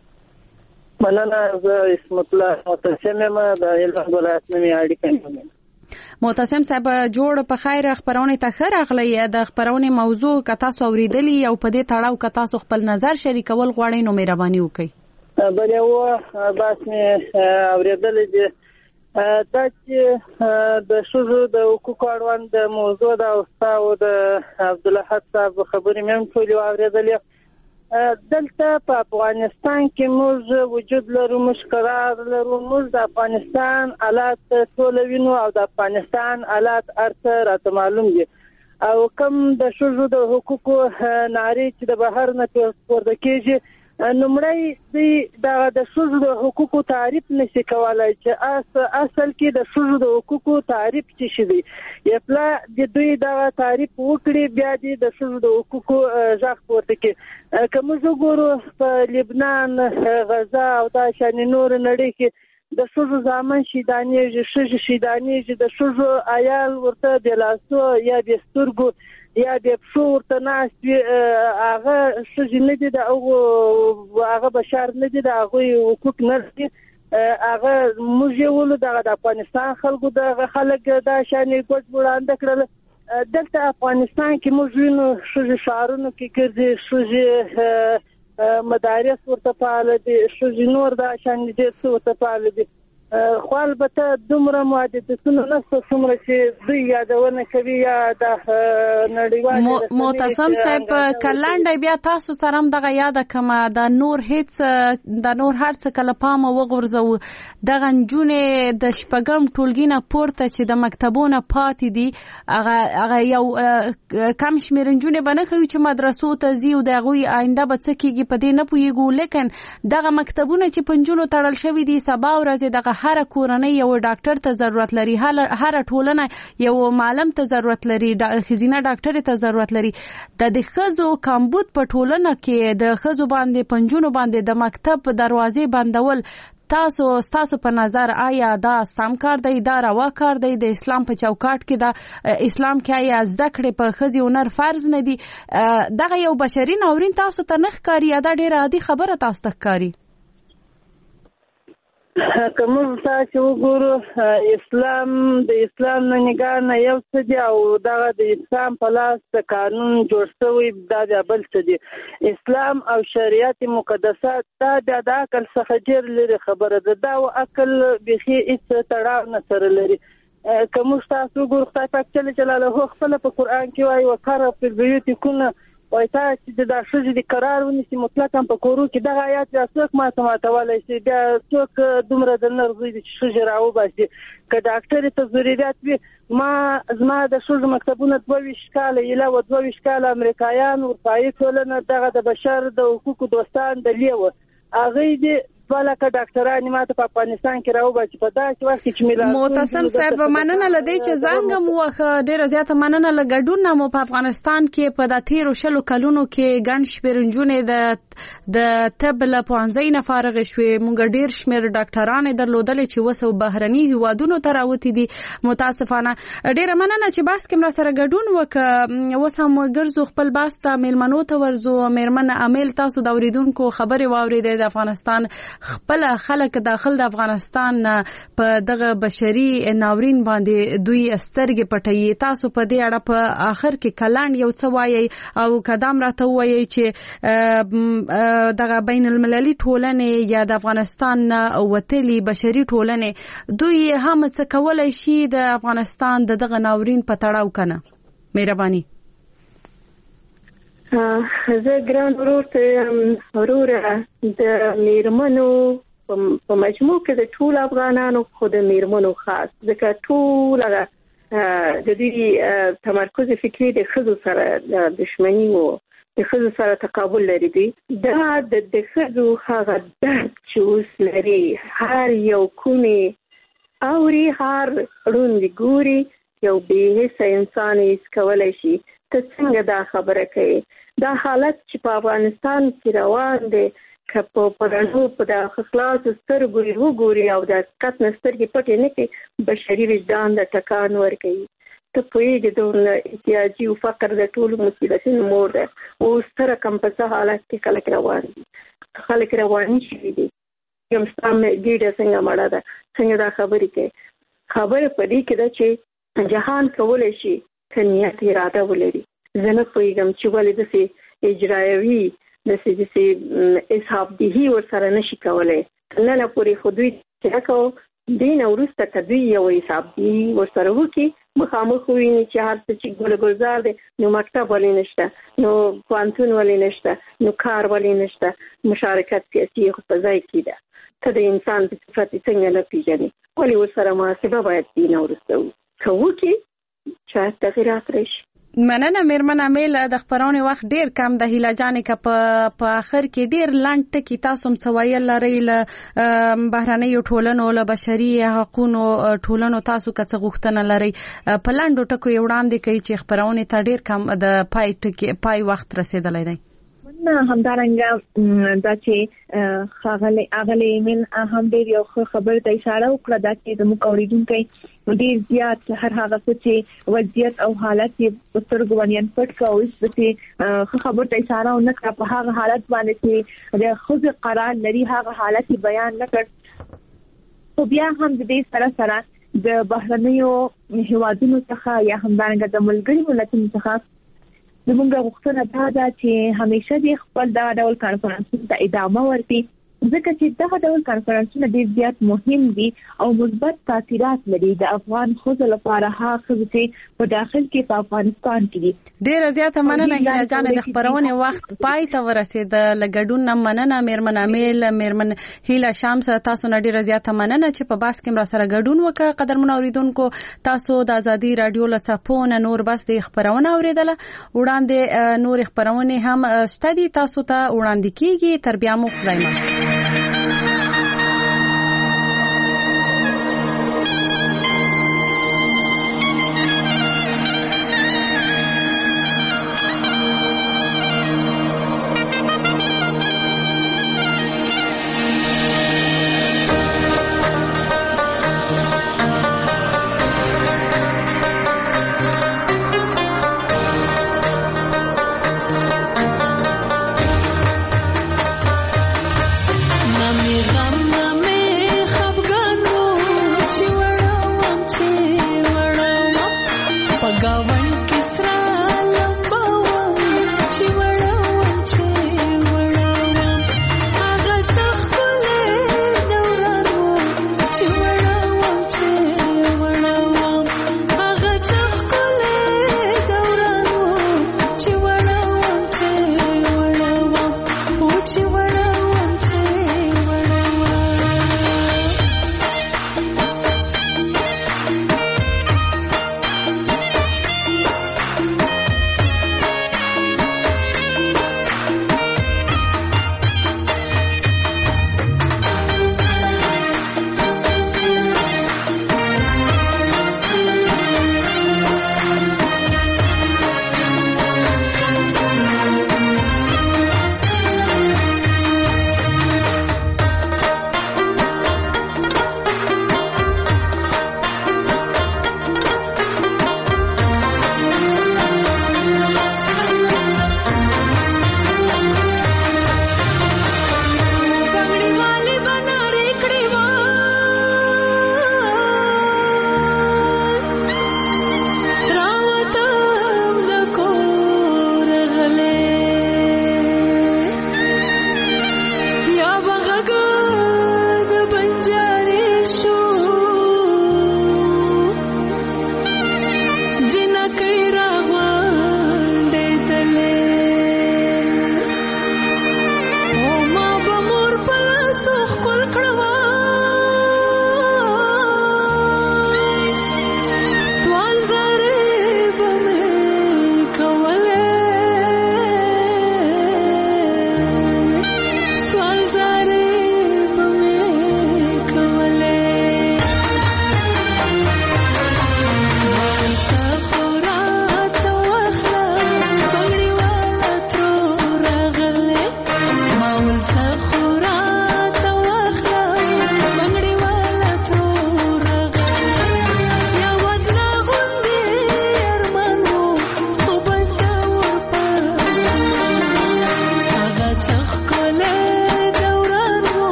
مننه، زه اسمت الله معتصم یم، د هلمند ولایت نه اړیکه نیولم. معتصم صاحب جوړ په خیر، خبرونه ته خیر اغلی. د خبرونه موضوع که تاسو اوریدلی او په دې تړاو که تاسو خپل نظر شریکول غواړئ نو مهرباني وکړئ. بلې و بس مې اوریدلی دی دا چې د ښځو د حقوقو اړوند د موضوع د استاد د عبدالاحد صاحب خبرې مې هم ټولې اوریدلې. دلته په افغانستان کې موږ وجود لرو، موږ قرار لرو، موږ د افغانستان حالات ټول وینو او د افغانستان حالات ارته راته معلوم دي. او کوم د ښځو د حقوقو نارې چې د بهر نه پورته کېږي، نمړی د ښځو د حقوقو تعریف نشي کولای چې اصل کې د ښځو د حقوقو تعریف څه شي دی. یپلا د دوی دا تعریف وکړي بیا د ښځو د حقوقو ځخ پورته کې. که موږ وګورو په لبنان، غزا او دا شان نور نړۍ کې د ښځو زامن شیدانېږي، ښځې شیدانېږي، د ښځو عیال ورته بې لاسو یا بې سترګو یا بې پښو ورته ناست وي، هغه ښځې نه دي، هغه بشر نه دي، د هغوی حقوق نه دي. هغه موږ یې ولو دغه د افغانستان خلکو دغه خلک دا شانې ګوټ وړاندې کړل. دلته افغانستان کې موږ وینو ښځې ښارونو کې ګرځي، ښځې مدارس ورته فعال دي، ښځې نور دا شانې ډېر څه ورته فعال دي. خو البته دومره محدودیتونه نشته څومره چې دوی یادونه کوي یا د نړیوال. معتصم صاحب کلنډ بیا تاسو سره هم دغه یاد کما د نور هیڅ د نور هر څه کله پام وغورځو دغه نجونې د شپږم ټولګي نه پورته چې د مکتبونو پاتې دي، هغه یو کم شمېر نجونې به نه کوي چې مدرسو ته ځي او د هغوی آینده به څه کېږي په دې نه پوهېږو. لیکن دغه مکتبونه چې په نجونو تړل شوي دي، سبا ورځې دغه هر کورنۍ یو ډاکټر ته ضرورت لري، هر ټولنه یو معلم ته ضرورت لري، خزینه ډاکټر ته ضرورت لري. د ښځو کمبود په ټولنه کې د ښځو باندې پنجونو باندې د مکتب دروازې بندول، تاسو په نظر آیا دا سم کار دی، دا روا کار دی؟ د اسلام په چوکاټ کې د اسلام کې آیا زده کړې په ښځې او نر فرض نه دي؟ دغه یو بشري ناورین تاسو ته نه ښکاري یا دا ډېره عادي خبره تاسو ته ښکاري؟ که موږ تاسو وګورو اسلام د اسلام نه نگاه نه یو څه دی او دغه د اسلام په لاس د قانون جوړ شوی دا بل څه دی. اسلام او شریعت مقدسات دا د عقل څخه ډېر لري خبره ده، دا او عقل بيخي هیڅ تړاو نه سره لري. که موږ تاسو وګورو خدای پاک جل جلاله خپل په قرآن کې وایي وقر فی البیوت کن وای تاسو چې د ښځې د قرار ونیسي مطلقاً په کورو کې، دغه آیات بیا څوک ماتولی شي؟ بیا څوک دومره د نرځوي چې ښځې راوباسي؟ که ډاکټرې ته ضرورت وي، زما د ښځو مکتبونه 22 کاله ایله و 22 کاله امریکایان اروپایي ټولنه دغه د بشر د حقوقو دوستان د لیوه هغوی دي ولکه ډاکټران ماته په افغانستان کې راوباسي په داسې وخت کې میلاد. معتصم صاحب مننه لدی چې زنګ مو ډیره زیاته مننه لګډون مو په افغانستان کې په د 13 کلونو کې ګڼ شمېر نجونې د طب له پوهنځي نه فارغ شوې. مونږ ډیر شمېر ډاکټران درلودل چې وسو بهرني هیوادونو ته راوتی دي. متاسفانه ډیره مننه چې بحث کې مر سره ګډون وک. وسم ګرځو خپل باس ته میلمنو ته ورزو. میرمن عامل تاسو د اوریدونکو خبرې واورېدې د افغانستان خپل خلک داخل د افغانستان په دغه بشري ناورین باندې دوی سترګې پټي. تاسو په دې اړه په آخر کې کلان یو څه وایي او قدم راته وایي چې دغه بین المللي ټولنې یا د افغانستان وتلي بشري ټولنې دوی هم څه کولای شي د افغانستان دغه ناورین په تړاو کنه؟ مهرباني. زه ګران وروره د میرمنو په مجموع کې د ټول افغانانو خو د میرمنو خاص ځکه ټول د دې تمرکز فکری د خزو سره دښمنی وو د خزو سره تقابل لري دي دا د خزو هغه درد چې اوس لري هر یو کومي اوري هر روند ګوري یو به هیڅ انسان هیڅ کولای شي ته څنګه دا خبره کوي دا حالت چې په افغانستان کې روان دی که په پرانو په د خلاص سترګو وګوري او د حقیقت نسترګې پټې نه کوي بشري وجدان د ټکان ورکوي ته پوهېږي د احتیاجي او فقر د ټولو مصیبتونو مور ده اوس تر کوم په حالت کې خلک روان شي دي یم ستام ګیډه څنګه مړه ده څنګه دا خبرې کوي خبره پدې کې ده چې جهان کولای شي کنيات اراده ولري زه نه پوهیږم چې ولې داسې اجرایوي داسې اصحاب دهي ورسره نشي کولی نه پورې خو دوی چې کوو دین وروسته که دوی یو حساب دهي ورسره وکړي مخامخ وویني چې هر څه چې ګل ګلزار دی نو مکتب ولې نشته نو پوهنتون ولې نشته نو کار ولې نشته مشارکت سیاسي خو په ځای کې ده ته د انسان په صفت څنګه نه پیژنې ولې ورسره محاسبه باید دین وروسته که وکړي چې تغیرات راشي مننه میرمن امیل د خبرونې وخت ډیر کم د هیله جانې که په اخر کې ډیر لاند ټکی تاسو هم سوایل لري له بهرنیو ټولنو له بشري حقوقو ټولنو تاسو که څه غوښتنه لري په لاندو ټکو یې وړاندې کوي چې خبرونې ته ډیر کم د پای وخت رسیدلی دی نه همدارنګه دا چې اغلی ایمن هم ډیر یو خبر ته اشاره وکړه دا چې د مقاوریدونکو ډیر زیات هر هغه چې وضعیت او حالت په سترګو باندې پټ کاوه چې خبر ته اشاره ونکړه په هغه حالت باندې چې د خود قرار لري هغه حالت بیان نکړ خو بیا هم د دې سره د بهرنیو هیوادونو څخه یا همدارنګه د ملګري ملتونو څخه زموږ غوښتنه دا ده چې همیشه د خپل دا ډول کانفرنسونو ته ادامه ورکړي ځکه چې دا ډول کانفرنسونه ډېر زیات مهم دي او مثبت تاثیرات لري د افغان ښځو لپاره هغه چې په داخل کې په افغانستان کې دي ډېره زیاته مننه هیله جانې د خبرونې وخت پای ته ورسېد له ګډون نه مننه میرمن امیل میرمن هیله شامس تاسو نه ډېره زیاته مننه چې په باس کې را سره ګډون وکړه قدرمن اوریدونکو تاسو د ازادي رادیو له صفونه نور بس د خبرونه اوریدله وړاندې نور خبرونه هم ستدي تاسو ته وړاندې کیږي تر بیا مو خدای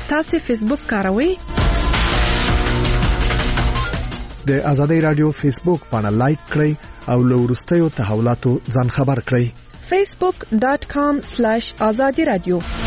تاسو فیسبوک کاروئ؟ د آزادۍ رادیو فیسبوک باندې لایک کړئ او له وروستیو تحولاتو ځان خبر کړئ. facebook.com/azadi radio